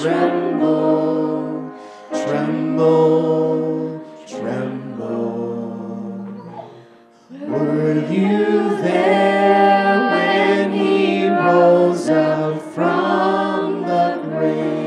tremble, tremble, tremble. Were you there when he rose up from the grave?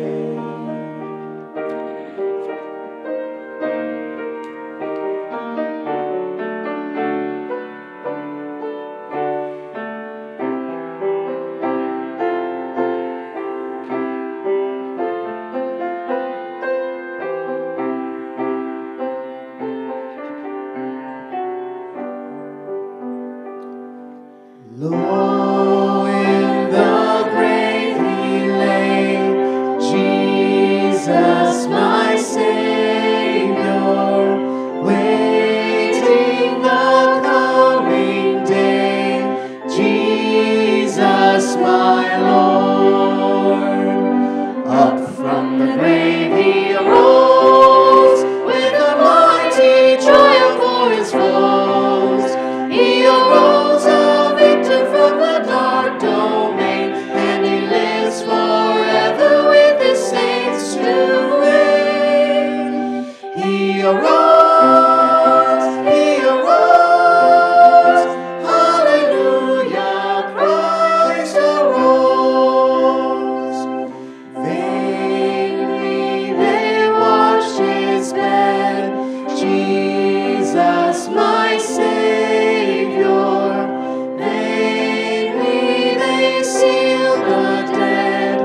Lo, in the grave he lay, Jesus my Savior, waiting the coming day, Jesus my Lord. Up from the grave he arose, with a mighty triumph for his foes. He arose a victor from the dark domain, and he lives forever with his saints to reign. He arose, hallelujah, Christ arose. Vainly they watched his bed, Jesus my Savior. Vainly they sealed the dead,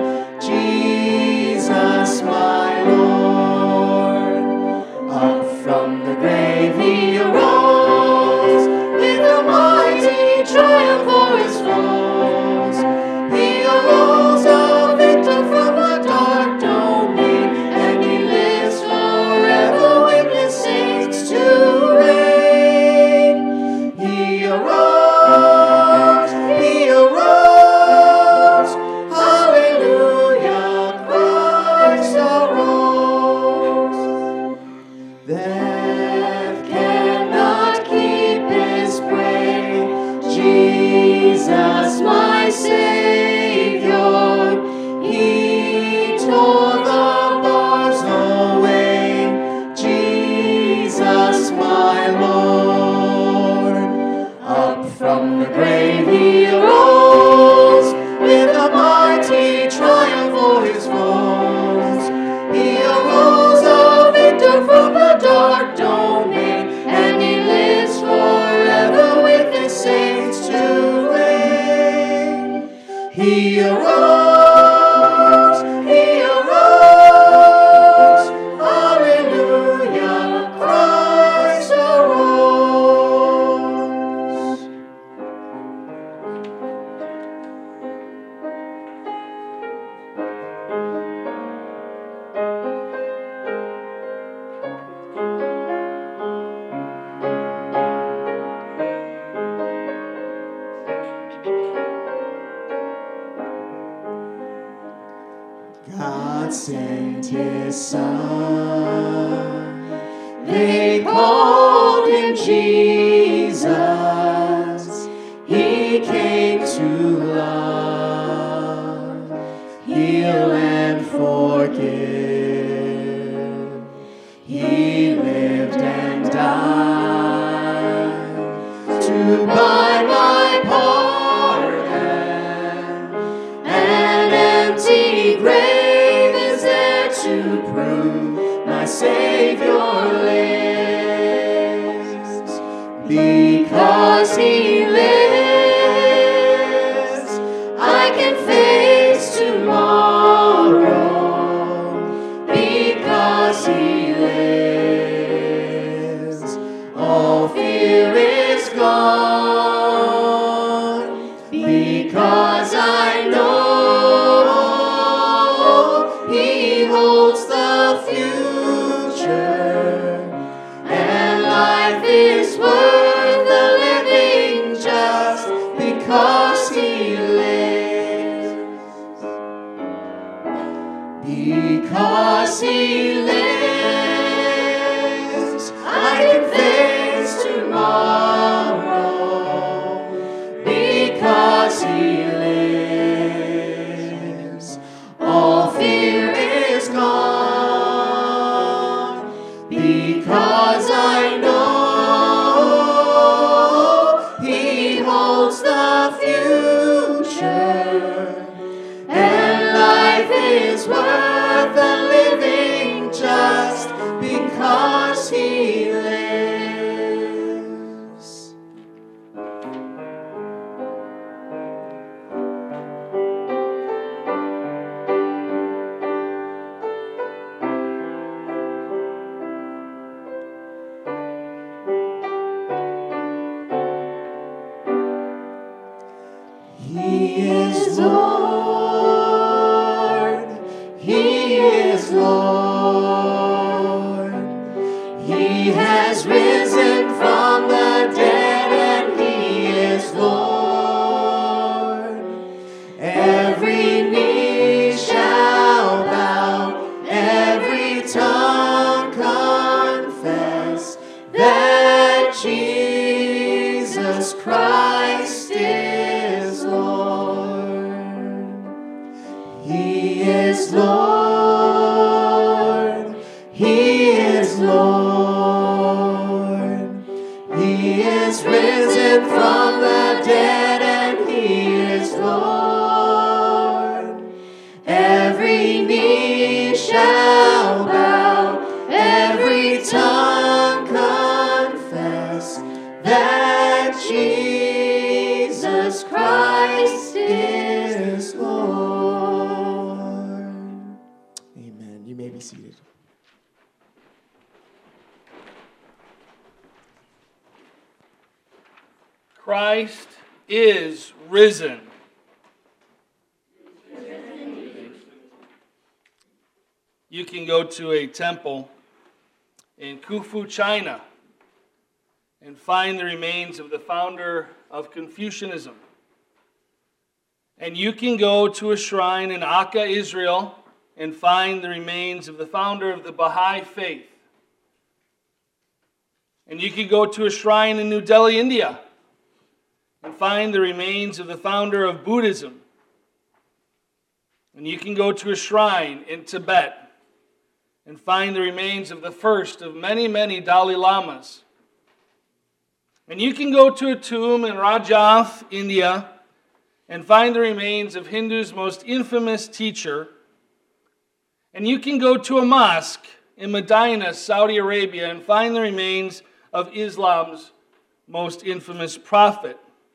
Jesus my Lord. Up from the grave he arose, with a mighty triumph for his foes. He arose a victor from the dark domain, and he lives forever with his saints to reign. He arose, hallelujah, Christ arose. Death cannot keep his prey, Jesus my Savior. He tore the bars away, Jesus my Lord. Up from the grave he arose, with a mighty triumph for his foes. He arose a victor from the dark domain, and he lives forever with his saints to reign. He arose, hallelujah, Christ arose. God sent his Son, they called him Jesus. He came to love, heal and forgive. He lived and died to buy my pardon. An empty grave is there to prove my Savior lives. Because he lives, I can face tomorrow. Because he lives, all fear is gone. Because I know he holds the future, and life is worth the living just because he lives. Because he lives, I can face tomorrow. Because he lives, all fear He is Lord. He is Lord. He has risen from the dead, and He is Lord. Every knee shall bow, every tongue confess that Jesus Christ is Lord. He is Lord. He is Lord. He is risen from the dead, and He is Lord. Every knee shall bow, every tongue confess that Jesus Christ is Lord. Amen. You may be seated. Christ is risen. You can go to a temple in Khufu, China, and find the remains of the founder of Confucianism. And you can go to a shrine in Akka, Israel, and find the remains of the founder of the Baha'i faith. And you can go to a shrine in New Delhi, India, and find the remains of the founder of Buddhism. And you can go to a shrine in Tibet and find the remains of the first of many, many Dalai Lamas. And you can go to a tomb in Rajasthan, India, and find the remains of Hindu's most infamous teacher. And you can go to a mosque in Medina, Saudi Arabia, and find the remains of Islam's most infamous prophet.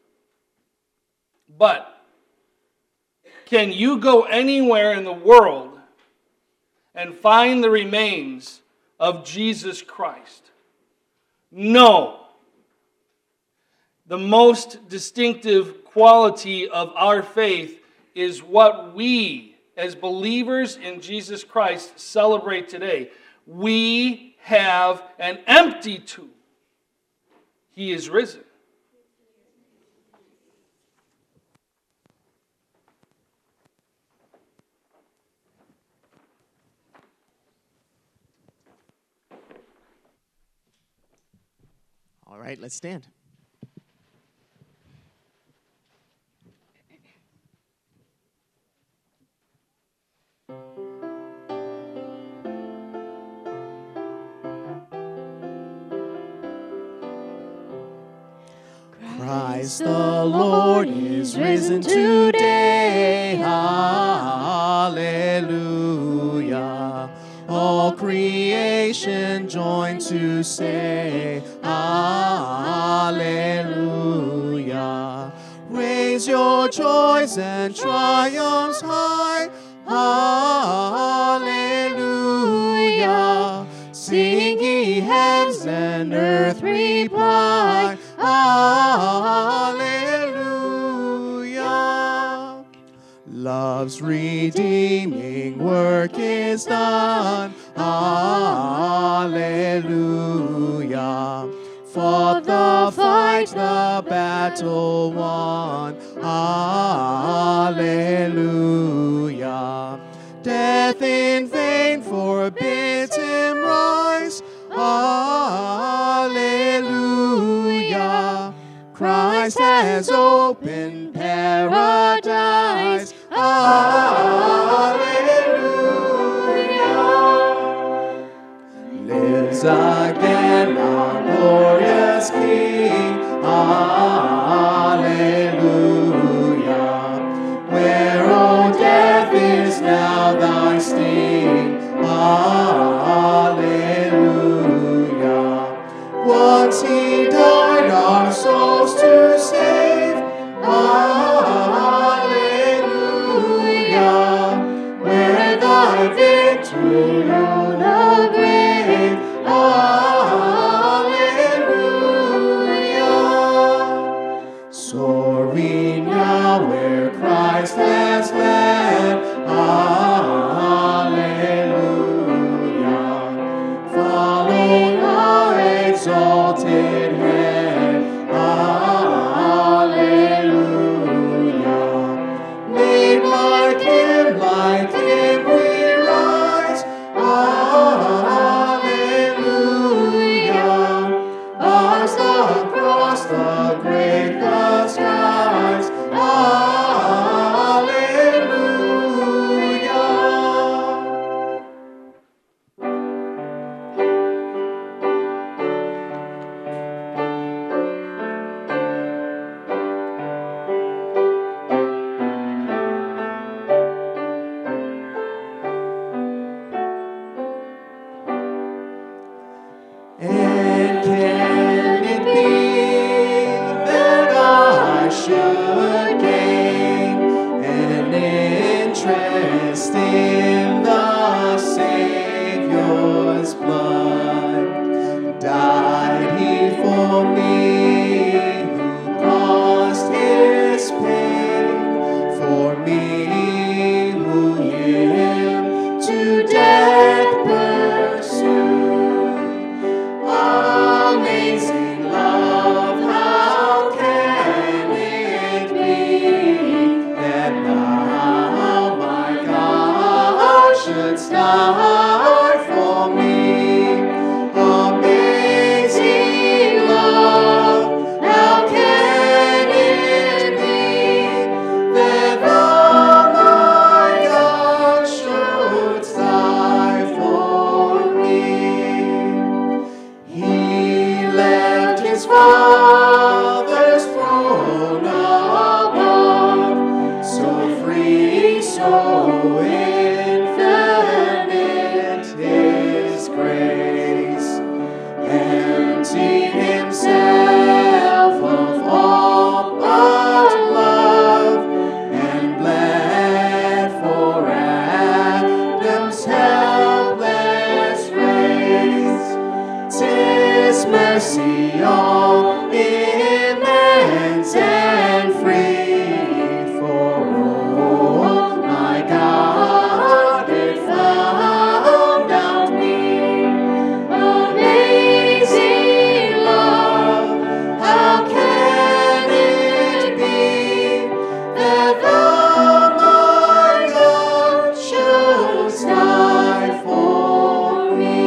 But can you go anywhere in the world and find the remains of Jesus Christ? No. The most distinctive quality of our faith is what we, as believers in Jesus Christ, celebrate today. We have an empty tomb. He is risen. All right, let's stand. Christ the Lord is risen today. Hallelujah. All creation join to say, Hallelujah. Raise your joys and triumphs high. Hallelujah. Sing ye heavens and earth reply. Hallelujah. Love's redeeming work is done. Hallelujah. Fought the fight, the battle won. Hallelujah. Death in vain forbids him rise. Hallelujah. Christ has opened paradise. Hallelujah. Lives again our glorious King. Hallelujah. Where, O death, is now thy sting? Hallelujah. Once he died our souls to save. Hallelujah. Where thy victory knew the grave. Hallelujah. Father's throne above, so free, so infinite His grace, emptied Himself of all but love, and bled for Adam's helpless race. 'Tis mercy all immense and free, for all my God it found out me. Amazing love, how can it be that thou, my God, shouldst die for me?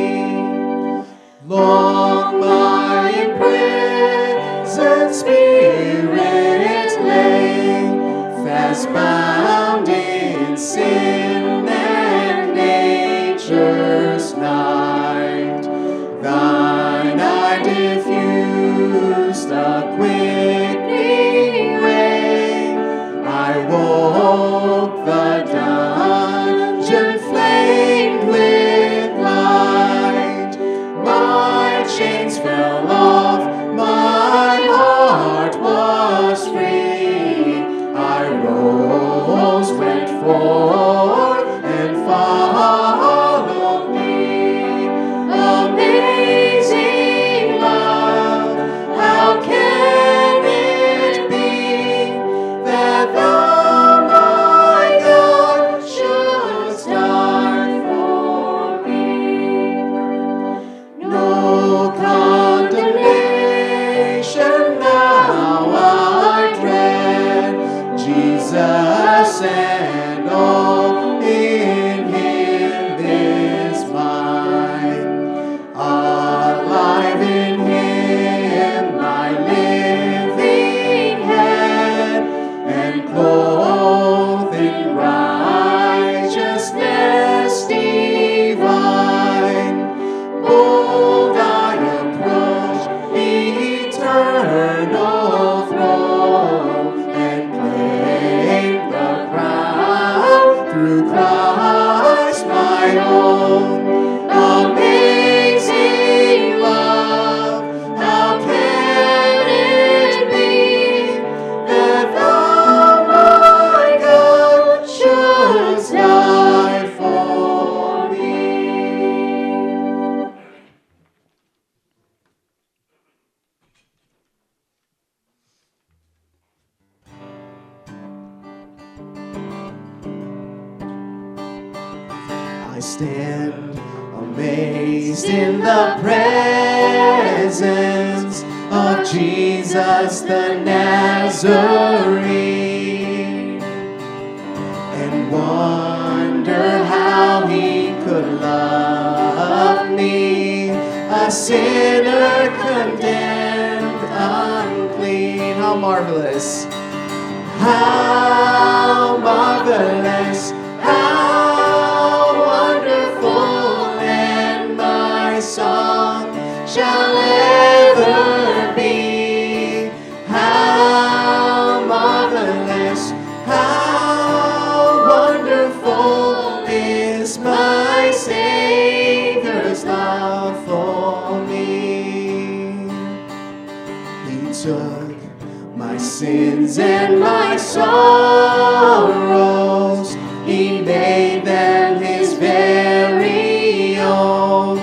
Long my imprisoned spirit lay, fast bound in sin and nature's night. Thine eye diffused a quickening ray. I woke, the dungeon flamed with light. My chains fell off, my heart was free. I rose, went forth, and followed thee. Amazing love, how can it be that thou, my God, shouldst die for me? No condemnation now I dread, Jesus and all in Him is mine. Alive in Him, my living head, and clothed in righteousness divine. Bold I approach the eternal throne, and claim the crown through Christ my own. Amazing love, how can it be that thou, my God, shouldst die for me? I stand amazed in the presence of Jesus the Nazarene, and wonder how He could love me, a sinner condemned unclean. How marvelous! How marvelous! How wonderful! And my song shall ever be. How marvelous! How wonderful is my Savior's love for me. He took my sins and my sorrows, He made them His very own.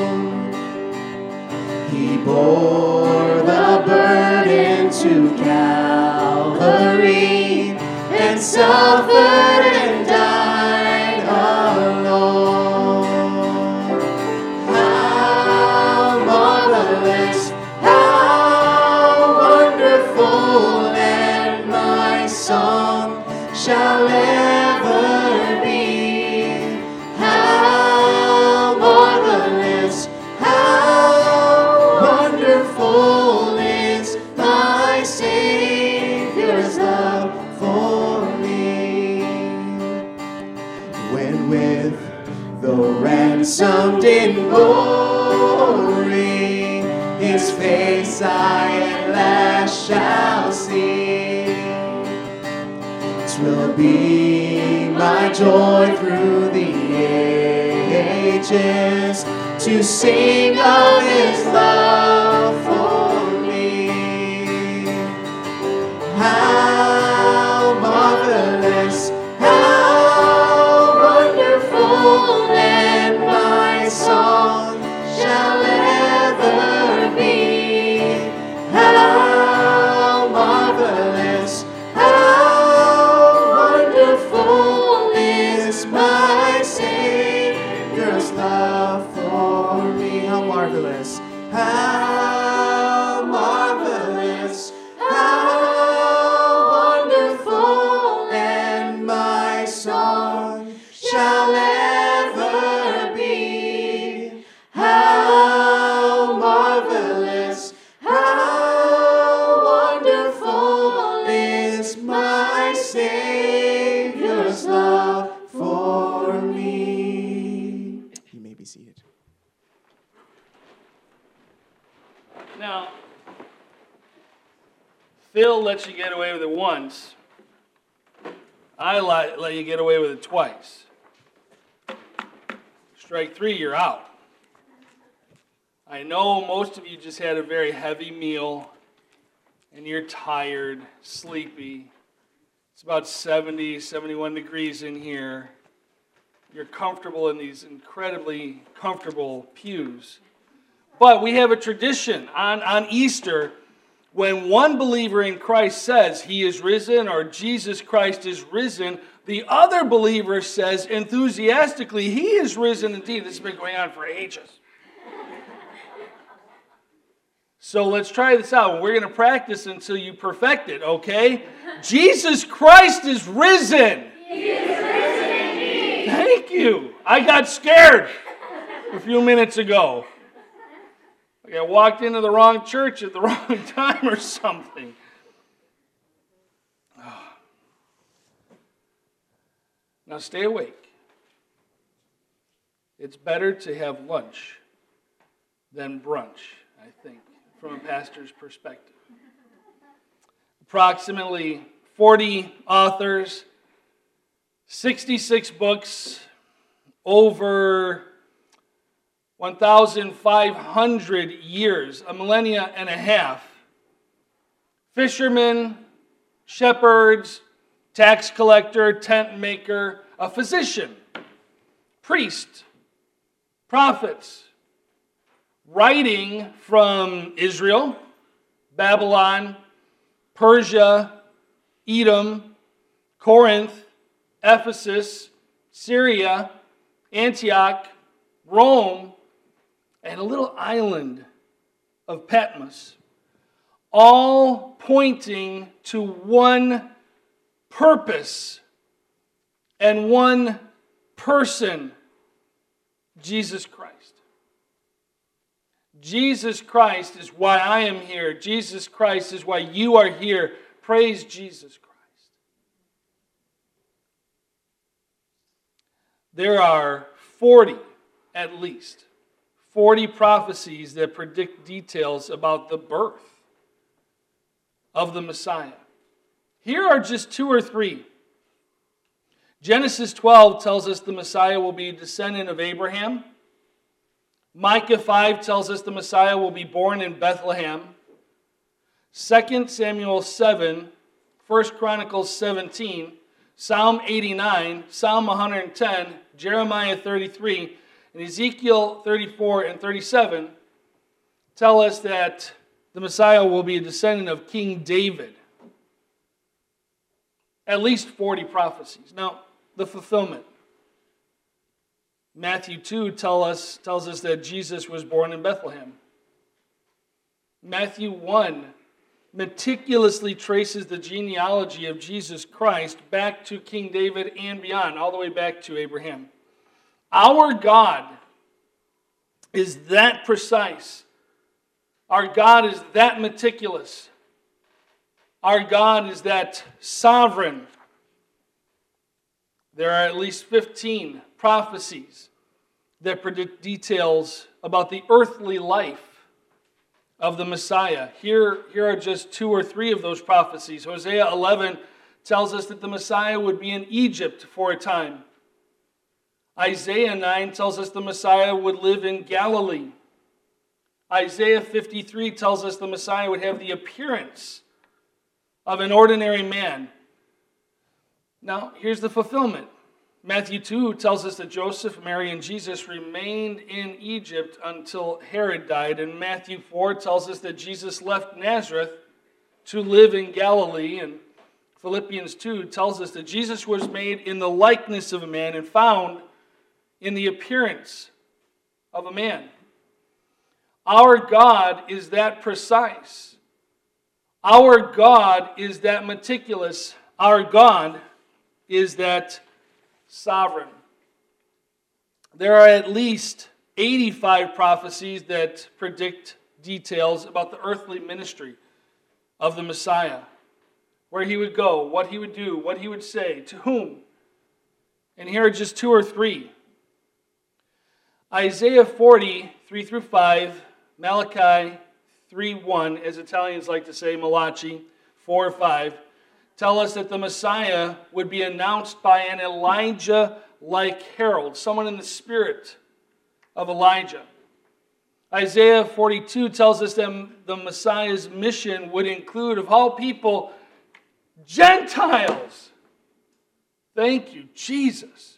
He bore the burden to Calvary, and suffered and died alone. How marvelous! How wonderful! And my song shall ever be. How marvelous! How wonderful is my Savior's love for me. When with the ransomed in glory His His face I at last shall see. This will be my joy through the ages, to sing of His love for me. How marvelous, how wonderful, and my song shall ever be. How marvelous, how wonderful is my Savior's love for me. How marvelous, how marvelous, how wonderful, and my song shall ever be. How marvelous, how wonderful is my Savior's love for me. You may be seated. Now, Phil lets you get away with it once. I let you get away with it twice. Strike three, you're out. I know most of you just had a very heavy meal and you're tired, sleepy. It's about 70, 71 degrees in here. You're comfortable in these incredibly comfortable pews. But we have a tradition on Easter when one believer in Christ says He is risen or Jesus Christ is risen, the other believer says enthusiastically, He is risen indeed. This has been going on for ages. So let's try this out. We're going to practice until you perfect it, okay? Jesus Christ is risen. He is risen indeed. Thank you. I got scared a few minutes ago. Like I walked into the wrong church at the wrong time or something. Now stay awake. It's better to have lunch than brunch, I think, from a pastor's perspective. Approximately 40 authors, 66 books, over 1,500 years, a millennia and a half. Fishermen, shepherds, tax collector, tent maker, a physician, priest, prophets, writing from Israel, Babylon, Persia, Edom, Corinth, Ephesus, Syria, Antioch, Rome, and a little island of Patmos, all pointing to one purpose and one person, Jesus Christ. Jesus Christ is why I am here. Jesus Christ is why you are here. Praise Jesus Christ. There are 40, at least, 40 prophecies that predict details about the birth of the Messiah. Here are just two or three. Genesis 12 tells us the Messiah will be a descendant of Abraham. Micah 5 tells us the Messiah will be born in Bethlehem. 2 Samuel 7, 1 Chronicles 17, Psalm 89, Psalm 110, Jeremiah 33, and Ezekiel 34 and 37 tell us that the Messiah will be a descendant of King David. At least 40 prophecies. Now, the fulfillment. Matthew 2 tells us that Jesus was born in Bethlehem. Matthew 1 meticulously traces the genealogy of Jesus Christ back to King David and beyond, all the way back to Abraham. Our God is that precise. Our God is that meticulous. Our God is that sovereign. There are at least 15 prophecies that predict details about the earthly life of the Messiah. Here are just 2 or 3 of those prophecies. Hosea 11 tells us that the Messiah would be in Egypt for a time. Isaiah 9 tells us the Messiah would live in Galilee. Isaiah 53 tells us the Messiah would have the appearance of an ordinary man. Now, here's the fulfillment. Matthew 2 tells us that Joseph, Mary, and Jesus remained in Egypt until Herod died. And Matthew 4 tells us that Jesus left Nazareth to live in Galilee. And Philippians 2 tells us that Jesus was made in the likeness of a man and found in the appearance of a man. Our God is that precise. Our God is that meticulous. Our God is that sovereign. There are at least 85 prophecies that predict details about the earthly ministry of the Messiah. Where he would go, what he would do, what he would say, to whom. And here are just 2 or 3. Isaiah 40, 3 through 5, Malachi 3:1, as Italians like to say, Malachi 4:5, tell us that the Messiah would be announced by an Elijah-like herald, someone in the spirit of Elijah. Isaiah 42 tells us that the Messiah's mission would include, of all people, Gentiles. Thank you, Jesus.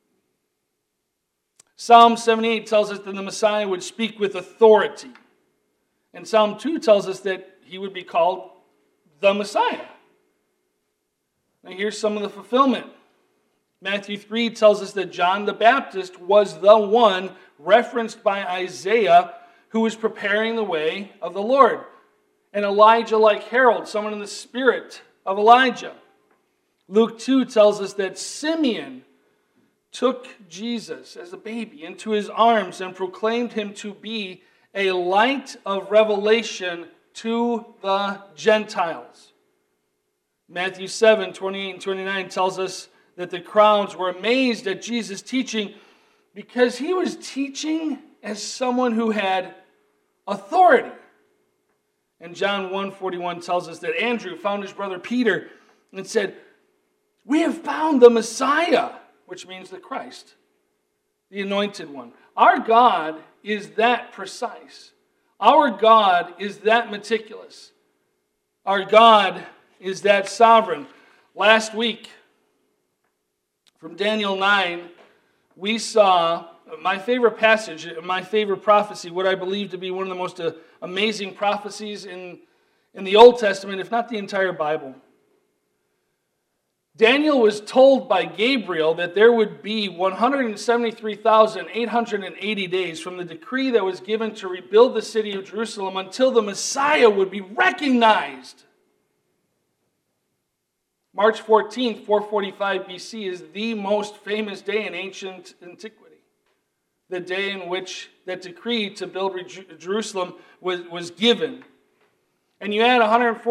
Psalm 78 tells us that the Messiah would speak with authority. And Psalm 2 tells us that he would be called the Messiah. Now here's some of the fulfillment. Matthew 3 tells us that John the Baptist was the one referenced by Isaiah who was preparing the way of the Lord. An Elijah-like herald, someone in the spirit of Elijah. Luke 2 tells us that Simeon took Jesus as a baby into his arms and proclaimed him to be a light of revelation to the Gentiles. Matthew 7, 28 and 29 tells us that the crowds were amazed at Jesus' teaching because he was teaching as someone who had authority. And John 1:41 tells us that Andrew found his brother Peter and said, "We have found the Messiah," which means the Christ, the anointed one. Our God is that precise. Our God is that meticulous. Our God is that sovereign. Last week, from Daniel 9, we saw my favorite passage, my favorite prophecy, what I believe to be one of the most amazing prophecies in the Old Testament, if not the entire Bible. Daniel was told by Gabriel that there would be 173,880 days from the decree that was given to rebuild the city of Jerusalem until the Messiah would be recognized. March 14th, 445 BC is the most famous day in ancient antiquity. The day in which that decree to build Jerusalem was given. And you add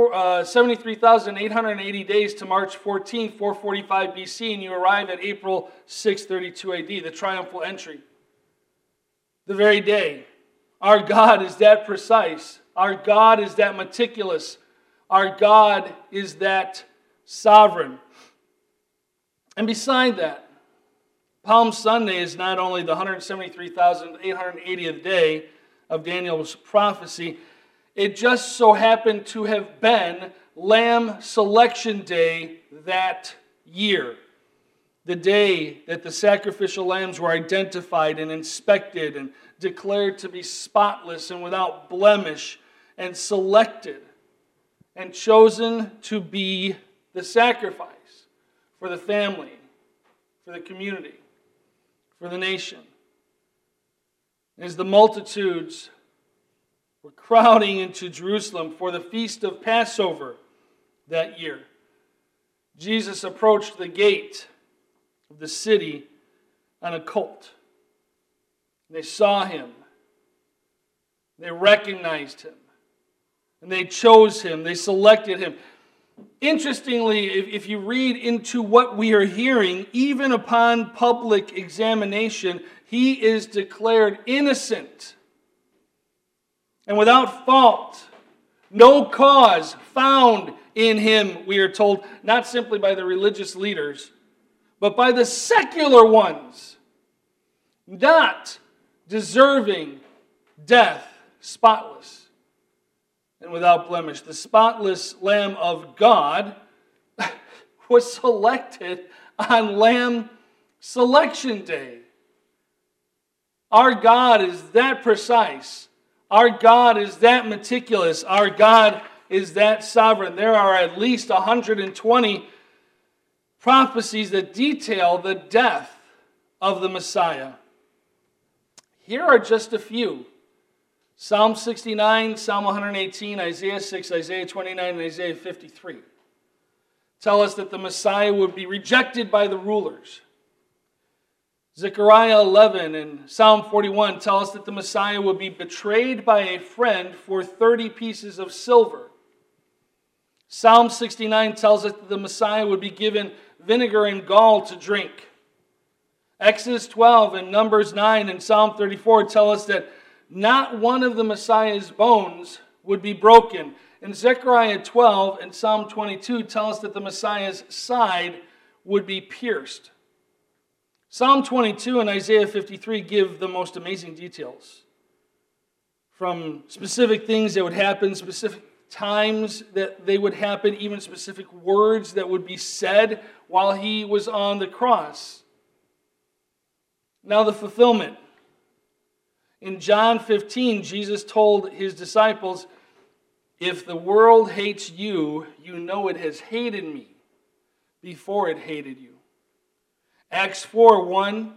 173,880 days to March 14th, 445 BC, and you arrive at April 632 AD, the triumphal entry. The very day. Our God is that precise. Our God is that meticulous. Our God is that sovereign. And beside that, Palm Sunday is not only the 173,880th day of Daniel's prophecy, it just so happened to have been Lamb Selection Day that year. The day that the sacrificial lambs were identified and inspected and declared to be spotless and without blemish and selected and chosen to be the sacrifice for the family, for the community, for the nation. As the multitudes were crowding into Jerusalem for the feast of Passover that year, Jesus approached the gate of the city on a colt. They saw him. They recognized him. And they chose him. They selected him. Interestingly, if you read into what we are hearing, even upon public examination, he is declared innocent. and without fault, no cause found in him, we are told, not simply by the religious leaders, but by the secular ones, not deserving death, spotless and without blemish. The spotless Lamb of God was selected on Lamb Selection Day. Our God is that precise. Our God is that meticulous. Our God is that sovereign. There are at least 120 prophecies that detail the death of the Messiah. Here are just a few. Psalm 69, Psalm 118, Isaiah 6, Isaiah 29, and Isaiah 53 tell us that the Messiah would be rejected by the rulers. Zechariah 11 and Psalm 41 tell us that the Messiah would be betrayed by a friend for 30 pieces of silver. Psalm 69 tells us that the Messiah would be given vinegar and gall to drink. Exodus 12 and Numbers 9 and Psalm 34 tell us that not one of the Messiah's bones would be broken. And Zechariah 12 and Psalm 22 tell us that the Messiah's side would be pierced. Psalm 22 and Isaiah 53 give the most amazing details. From specific things that would happen, specific times that they would happen, even specific words that would be said while he was on the cross. Now the fulfillment. In John 15, Jesus told his disciples, "If the world hates you, you know it has hated me before it hated you." Acts 4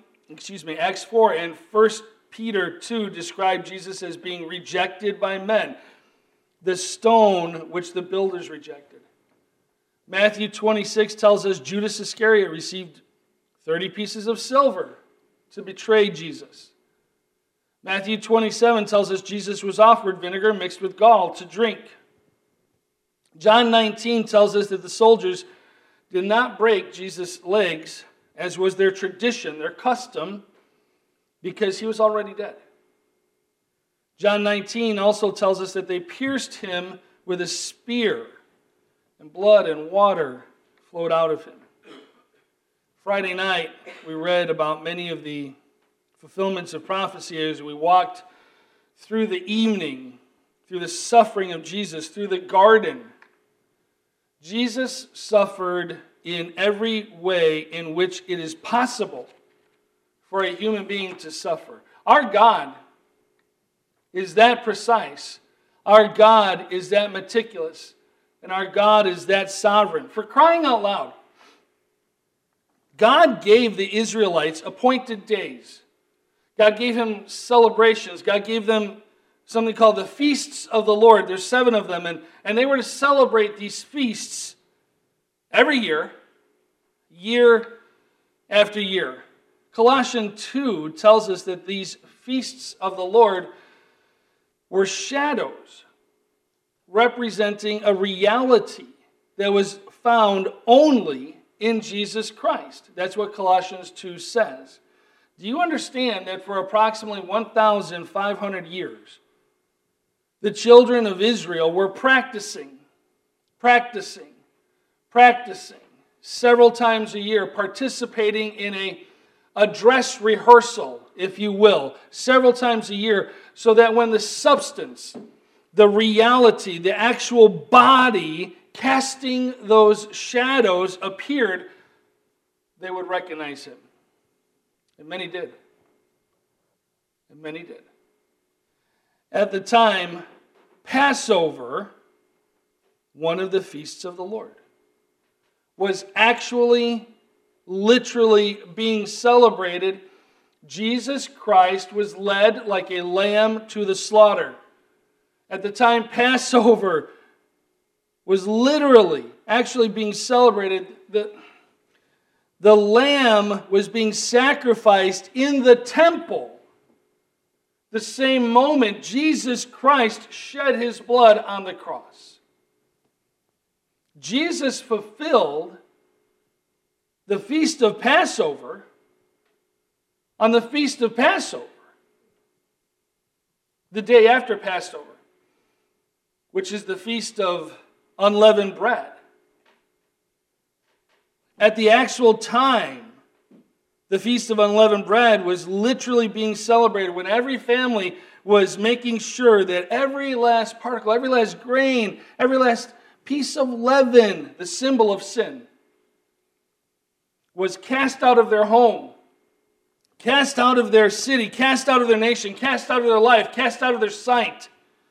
and 1 Peter 2 describe Jesus as being rejected by men, the stone which the builders rejected. Matthew 26 tells us Judas Iscariot received 30 pieces of silver to betray Jesus. Matthew 27 tells us Jesus was offered vinegar mixed with gall to drink. John 19 tells us that the soldiers did not break Jesus' legs, as was their tradition, their custom, because he was already dead. John 19 also tells us that they pierced him with a spear, and blood and water flowed out of him. Friday night, we read about many of the fulfillments of prophecy as we walked through the evening, through the suffering of Jesus, through the garden. Jesus suffered in every way in which it is possible for a human being to suffer. Our God is that precise. Our God is that meticulous. And our God is that sovereign. For crying out loud, God gave the Israelites appointed days. God gave him celebrations. God gave them something called the Feasts of the Lord. There's 7 of them. And they were to celebrate these feasts every year, year after year. Colossians 2 tells us that these feasts of the Lord were shadows representing a reality that was found only in Jesus Christ. That's what Colossians 2 says. Do you understand that for approximately 1,500 years, the children of Israel were practicing several times a year, participating in a dress rehearsal, if you will, several times a year, so that when the substance, the reality, the actual body casting those shadows appeared, they would recognize him. And many did. At the time, Passover, one of the feasts of the Lord, was actually, literally being celebrated. Jesus Christ was led like a lamb to the slaughter. At the time, Passover was literally, actually being celebrated. The lamb was being sacrificed in the temple. The same moment Jesus Christ shed his blood on the cross. Jesus fulfilled the feast of Passover on the feast of Passover, the day after Passover. which is the Feast of Unleavened Bread. At the actual time, the Feast of Unleavened Bread was literally being celebrated when every family was making sure that every last particle, every last grain, every last piece of leaven, the symbol of sin, was cast out of their home, cast out of their city, cast out of their nation, cast out of their life, cast out of their sight.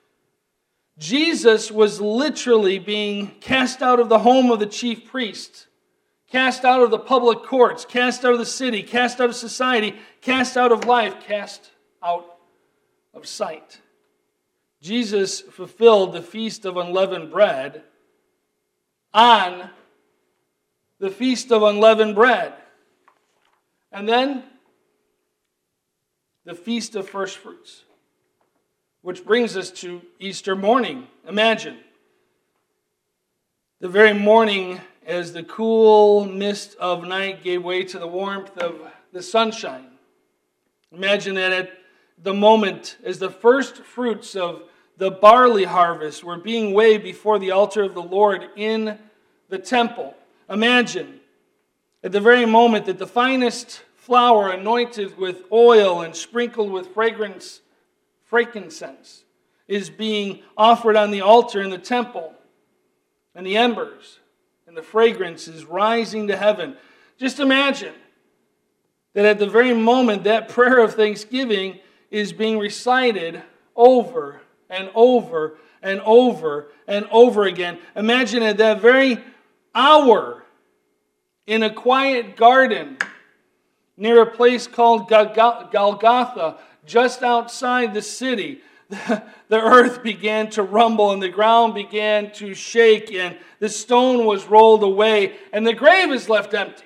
Jesus was literally being cast out of the home of the chief priest, cast out of the public courts, cast out of the city, cast out of society, cast out of life, cast out of sight. Jesus fulfilled the Feast of Unleavened Bread on the Feast of Unleavened Bread. And then the Feast of First Fruits, which brings us to Easter morning. Imagine the very morning as the cool mist of night gave way to the warmth of the sunshine. Imagine that at the moment as the first fruits of the barley harvest were being weighed before the altar of the Lord in the temple. Imagine at the very moment that the finest flour anointed with oil and sprinkled with frankincense is being offered on the altar in the temple, and the embers and the fragrance is rising to heaven. Just imagine that at the very moment that prayer of thanksgiving is being recited over and over and over and over again. Imagine at that very hour in a quiet garden near a place called Golgotha, just outside the city, the earth began to rumble and the ground began to shake and the stone was rolled away and the grave is left empty.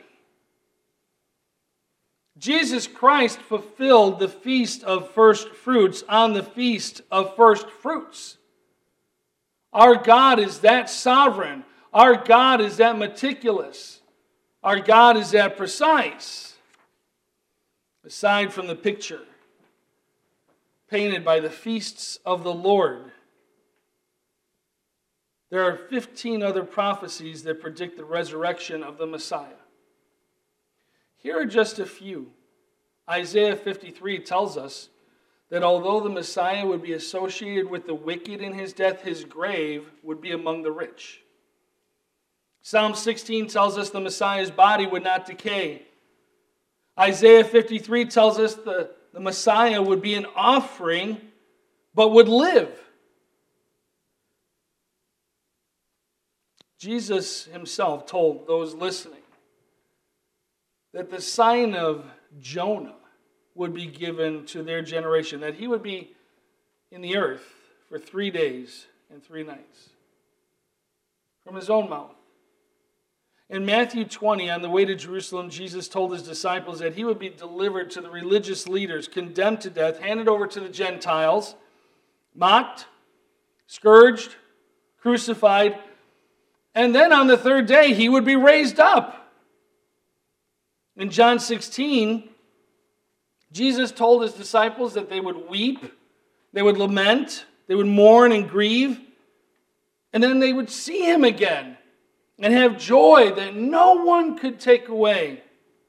Jesus Christ fulfilled the Feast of First Fruits on the Feast of First Fruits. Our God is that sovereign. Our God is that meticulous. Our God is that precise. Aside from the picture painted by the feasts of the Lord, there are 15 other prophecies that predict the resurrection of the Messiah. Here are just a few. Isaiah 53 tells us that although the Messiah would be associated with the wicked in his death, his grave would be among the rich. Psalm 16 tells us the Messiah's body would not decay. Isaiah 53 tells us the Messiah would be an offering, but would live. Jesus himself told those listening that the sign of Jonah would be given to their generation, that he would be in the earth for 3 days and 3 nights. From his own mouth. In Matthew 20, on the way to Jerusalem, Jesus told his disciples that he would be delivered to the religious leaders, condemned to death, handed over to the Gentiles, mocked, scourged, crucified, and then on the 3rd day he would be raised up. In John 16, Jesus told his disciples that they would weep, they would lament, they would mourn and grieve, and then they would see him again and have joy that no one could take away.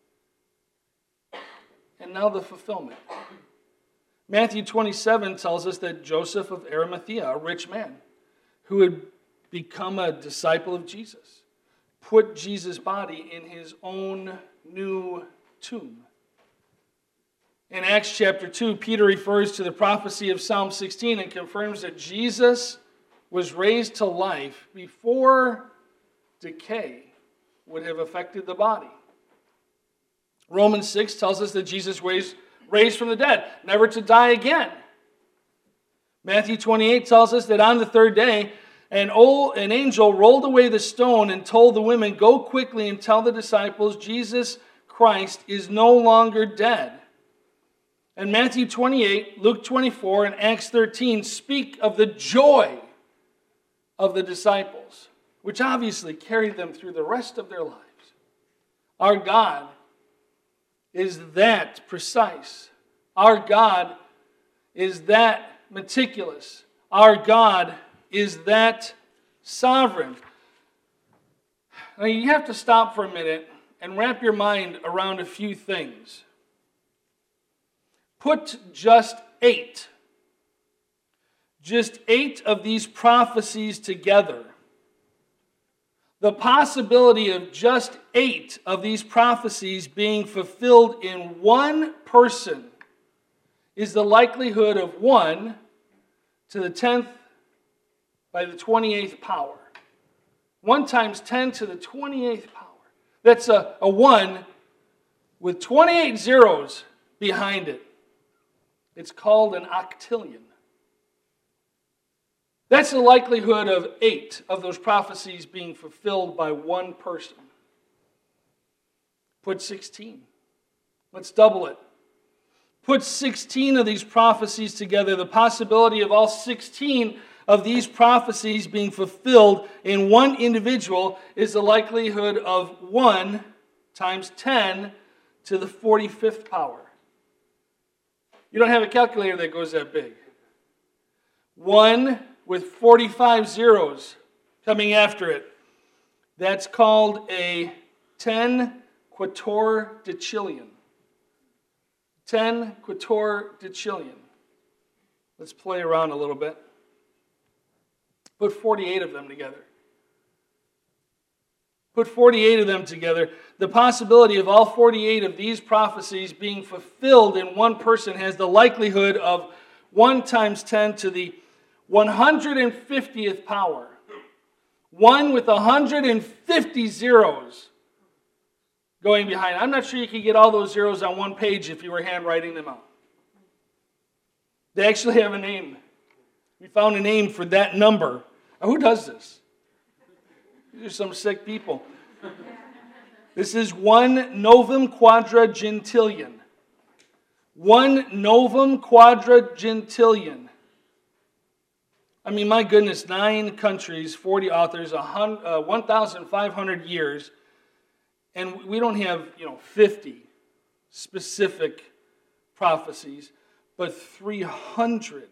And now the fulfillment. Matthew 27 tells us that Joseph of Arimathea, a rich man who had become a disciple of Jesus, put Jesus' body in his own new tomb. In Acts chapter 2, Peter refers to the prophecy of Psalm 16 and confirms that Jesus was raised to life before decay would have affected the body. Romans 6 tells us that Jesus was raised from the dead, never to die again. Matthew 28 tells us that on the 3rd day, an angel rolled away the stone and told the women, "Go quickly and tell the disciples Jesus Christ is no longer dead." And Matthew 28, Luke 24, and Acts 13 speak of the joy of the disciples, which obviously carried them through the rest of their lives. Our God is that precise. Our God is that meticulous. Our God is that sovereign. Now you have to stop for a minute and wrap your mind around a few things. Put just 8 of these prophecies together. The possibility of just 8 of these prophecies being fulfilled in one person is the likelihood of 1 to the 10th by the 28th power. 1 times 10 to the 28th power. That's a 1 with 28 zeros behind it. It's called an octillion. That's the likelihood of 8 of those prophecies being fulfilled by one person. Put 16. Let's double it. Put 16 of these prophecies together. The possibility of all 16 of these prophecies being fulfilled in one individual is the likelihood of 1 times 10 to the 45th power. You don't have a calculator that goes that big. 1 with 45 zeros coming after it. That's called a 10 quatorticillion. 10 quatorticillion. Let's play around a little bit. Put 48 of them together. Put 48 of them together. The possibility of all 48 of these prophecies being fulfilled in one person has the likelihood of 1 times 10 to the 150th power. 1 with 150 zeros going behind. I'm not sure you could get all those zeros on one page if you were handwriting them out. They actually have a name. We found a name for that number. Now, who does this? These are some sick people. This is 1 novum quadragentillion. 1 novum quadragentillion. I mean, my goodness, 9 countries, 40 authors, 1,500 years, and we don't have, 50 specific prophecies, but 300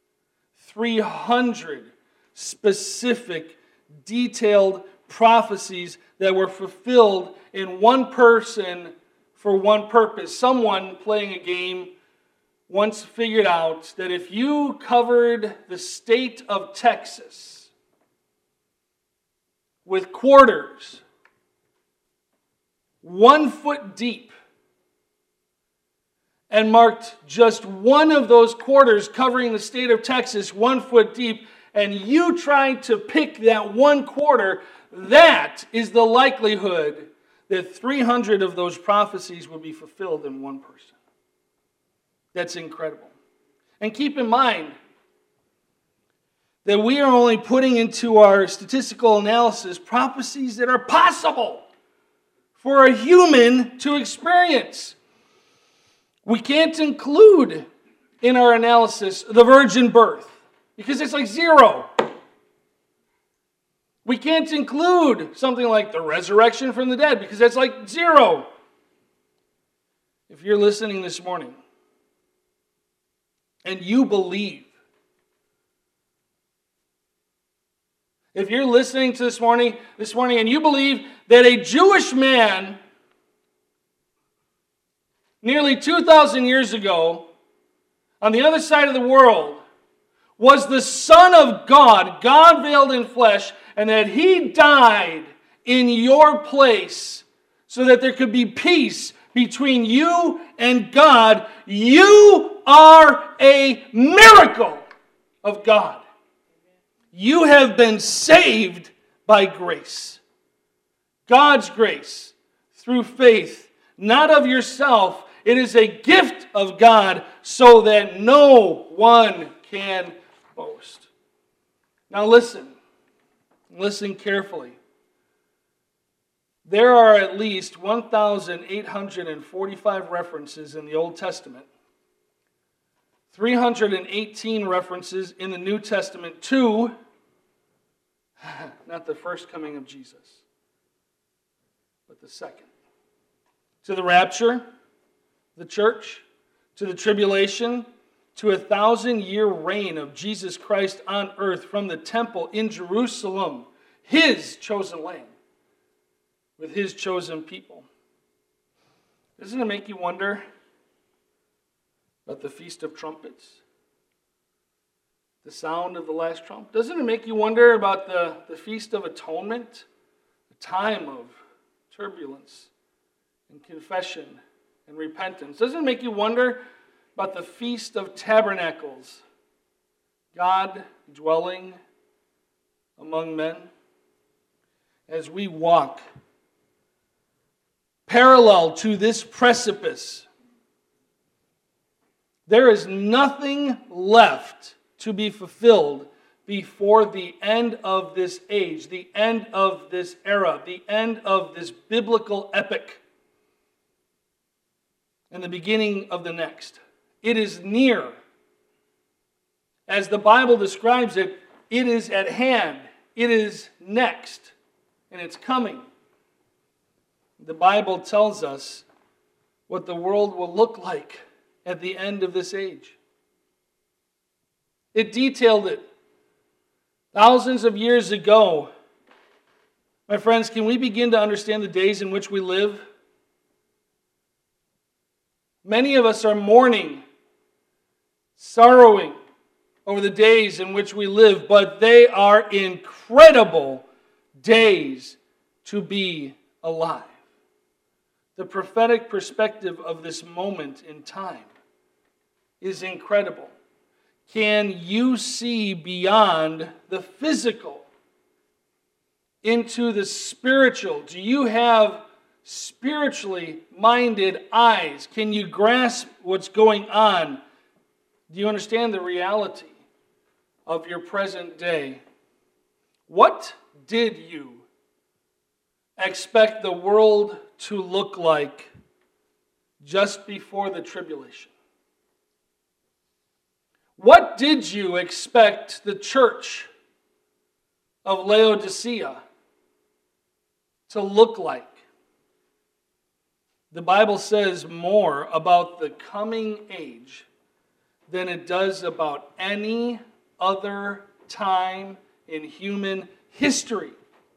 specific, detailed prophecies that were fulfilled in one person for one purpose. Someone playing a game once figured out that if you covered the state of Texas with quarters 1 foot deep and marked just one of those quarters covering the state of Texas 1 foot deep, and you tried to pick that 1 quarter, that is the likelihood that 300 of those prophecies will be fulfilled in one person. That's incredible. And keep in mind that we are only putting into our statistical analysis prophecies that are possible for a human to experience. We can't include in our analysis the virgin birth because it's like 0. We can't include something like the resurrection from the dead because that's like 0. If you're listening this morning and you believe, if you're listening to this morning and you believe that a Jewish man nearly 2,000 years ago on the other side of the world was the Son of God, God veiled in flesh, and that He died in your place so that there could be peace between you and God, you are a miracle of God. You have been saved by grace. God's grace through faith, not of yourself. It is a gift of God so that no one can boast. Now listen carefully. There are at least 1,845 references in the Old Testament, 318 references in the New Testament to, not the first coming of Jesus, but the second. To the rapture, the church, to the tribulation, to a 1,000-year reign of Jesus Christ on earth from the temple in Jerusalem, his chosen land, with his chosen people. Doesn't it make you wonder about the Feast of Trumpets? The sound of the last trump? Doesn't it make you wonder about the Feast of Atonement? A time of turbulence and confession and repentance. Doesn't it make you wonder about the Feast of Tabernacles? God dwelling among men. As we walk parallel to this precipice, there is nothing left to be fulfilled before the end of this age, the end of this era, the end of this biblical epic, and the beginning of the next. It is near. As the Bible describes it, it is at hand. It is next, and it's coming. The Bible tells us what the world will look like at the end of this age. It detailed it thousands of years ago. My friends, can we begin to understand the days in which we live? Many of us are mourning, sorrowing over the days in which we live, but they are incredible days to be alive. The prophetic perspective of this moment in time is incredible. Can you see beyond the physical into the spiritual? Do you have spiritually minded eyes? Can you grasp what's going on? Do you understand the reality of your present day? What did you expect the world to look like just before the tribulation? What did you expect the church of Laodicea to look like? The Bible says more about the coming age than it does about any other time in human history.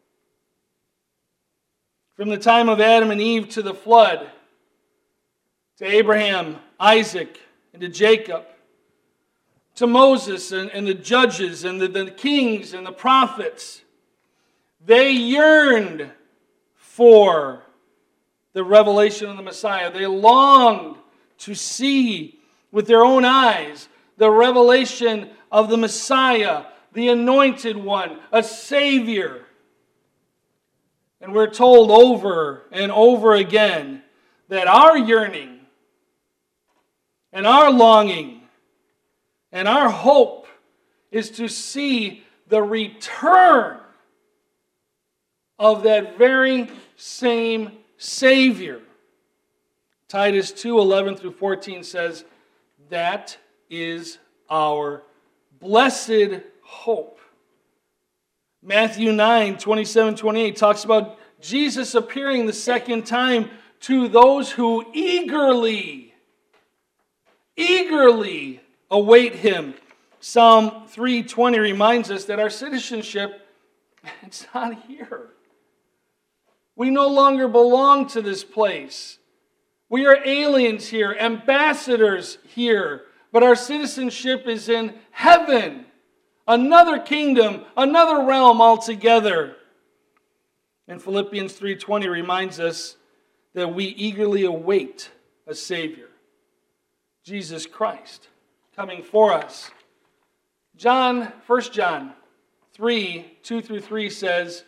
From the time of Adam and Eve to the flood, to Abraham, Isaac, and to Jacob, to Moses and the judges and the kings and the prophets, they yearned for the revelation of the Messiah. They longed to see with their own eyes the revelation of the Messiah, the anointed one, a Savior. And we're told over and over again that our yearning and our longing and our hope is to see the return of that very same Savior. Titus 2:11 through 14 says, that is our blessed hope. Matthew 9:27-28 talks about Jesus appearing the second time to those who eagerly await him. Psalm 3:20 reminds us that our citizenship, it's not here. We no longer belong to this place. We are aliens here, ambassadors here, but our citizenship is in heaven, another kingdom, another realm altogether. And Philippians 3:20 reminds us that we eagerly await a Savior, Jesus Christ, coming for us. 1 John 3:2-3 says,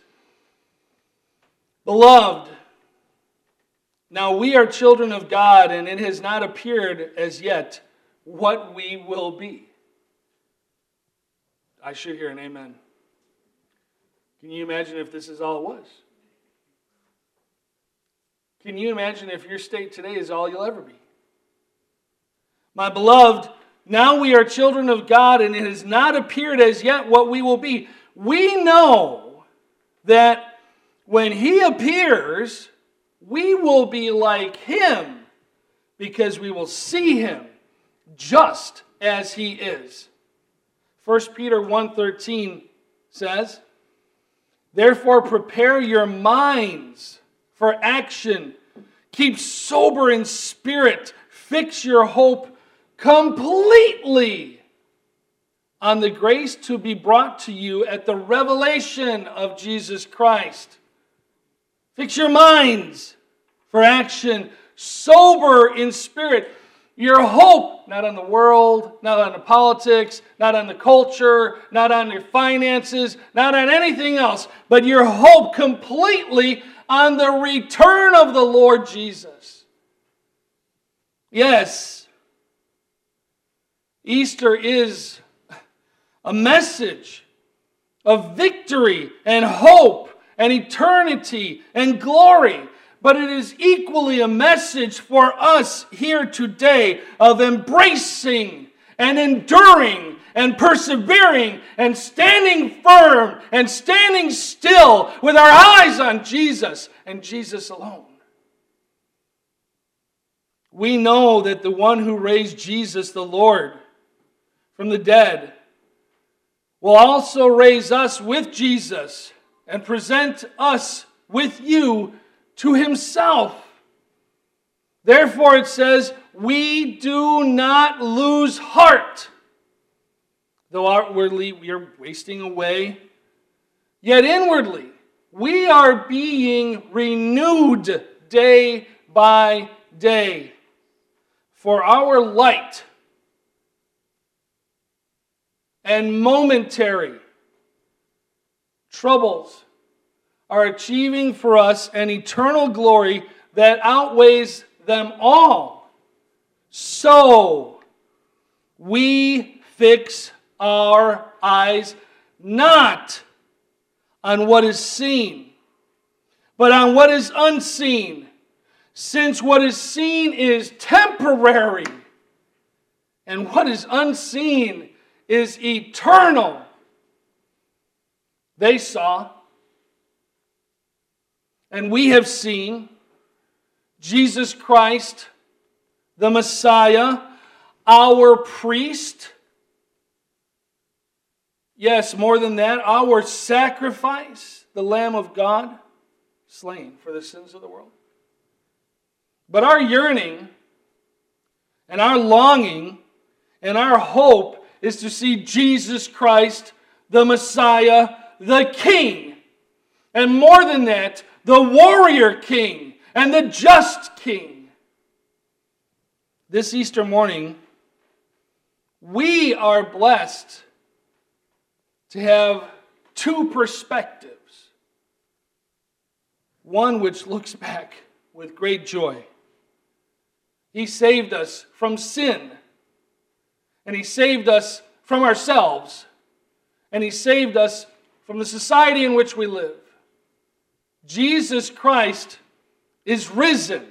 Beloved, now we are children of God, and it has not appeared as yet what we will be. I should hear an amen. Can you imagine if this is all it was? Can you imagine if your state today is all you'll ever be? My beloved, now we are children of God, and it has not appeared as yet what we will be. We know that when He appears, we will be like Him, because we will see Him just as he is. 1 Peter 1:13 says, "Therefore prepare your minds for action. Keep sober in spirit. Fix your hope completely on the grace to be brought to you at the revelation of Jesus Christ." Fix your minds for action, sober in spirit. Your hope, not on the world, not on the politics, not on the culture, not on your finances, not on anything else, but your hope completely on the return of the Lord Jesus. Yes, Easter is a message of victory and hope and eternity and glory. But it is equally a message for us here today of embracing and enduring and persevering and standing firm and standing still with our eyes on Jesus and Jesus alone. We know that the one who raised Jesus the Lord from the dead will also raise us with Jesus and present us with you to himself. Therefore it says, we do not lose heart. Though outwardly we are wasting away, yet inwardly we are being renewed day by day. For our light and momentary troubles are achieving for us an eternal glory that outweighs them all. So, we fix our eyes not on what is seen, but on what is unseen, since what is seen is temporary, and what is unseen is eternal. They saw, and we have seen, Jesus Christ, the Messiah, our priest. Yes, more than that, our sacrifice, the Lamb of God, slain for the sins of the world. But our yearning and our longing and our hope is to see Jesus Christ, the Messiah, the King. And more than that, the warrior King and the just King. This Easter morning, we are blessed to have two perspectives. One which looks back with great joy. He saved us from sin. And He saved us from ourselves. And He saved us from the society in which we live. Jesus Christ is risen.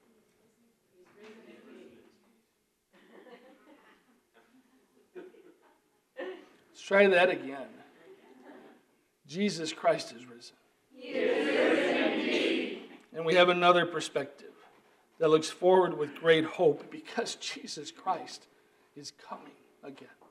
Let's try that again. Jesus Christ is risen. He is risen indeed. And we have another perspective that looks forward with great hope because Jesus Christ is coming again.